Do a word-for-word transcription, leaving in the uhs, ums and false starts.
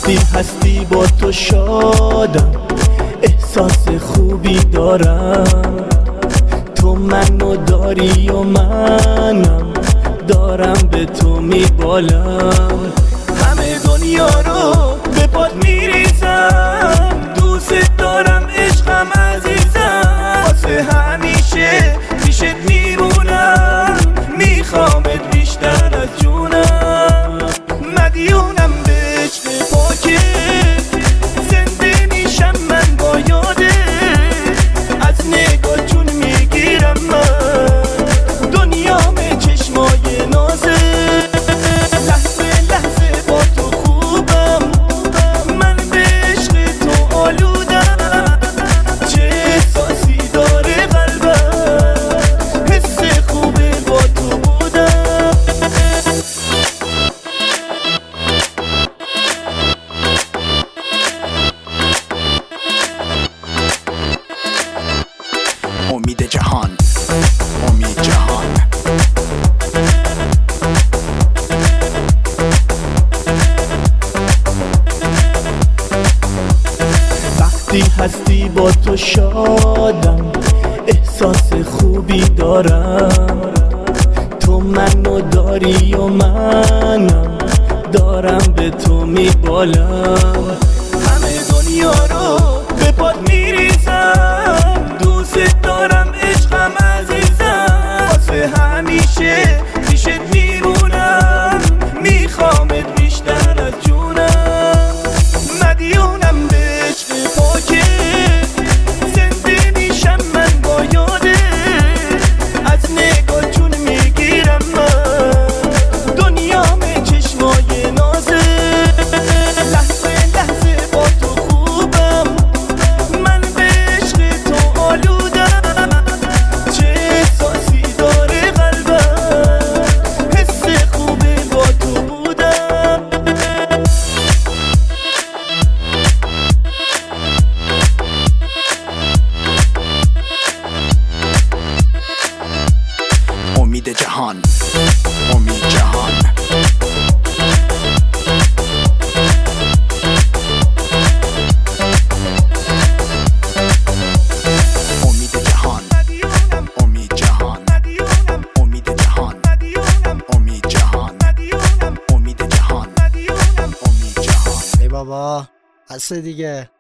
وقتی هستی با تو شادم، احساس خوبی دارم. تو منو داری و منم دارم به تو میبالم. همه دنیا رو به پات میریزم، دوست دارم عشقم عزیزم. واسه همیشه پیشت میمونم، میخوامت بیشتر از جونم. مدیونم به عشق پاکت، زنده میشم من با یاده. از نگاه جون میگیرم من، دنیام چشمای نازه. لحظه لحظه با تو خوبم، من به عشق تو آلودم. چه احساسی داره قلبم، حس خوبه با تو بودم. امید جهان، امید جهان. وقتی هستی با تو شادم، احساس خوبی دارم. تو منو داری و منم دارم به تو میبالم. همه دنیا رو به پات میریزم، دوست دارم عشقم عزیزم. واسه همیشه پیشت میمونم، میخوامت بیشتر از جونم. مدیونم به عشق پاکت، زنده میشم من با یاده. از نگاه جون میگیرم من، دنیام چشمای نازه. لحظه لحظه با تو خوبم، من به عشق تو آلودم. چه احساسی داره قلبم، حس خوبه با تو بودم. امید جهان، امید جهان. امید جهان، امید جهان. امید جهان، امید جهان. امید جهان، امید جهان. ای بابا، هسته دیگه.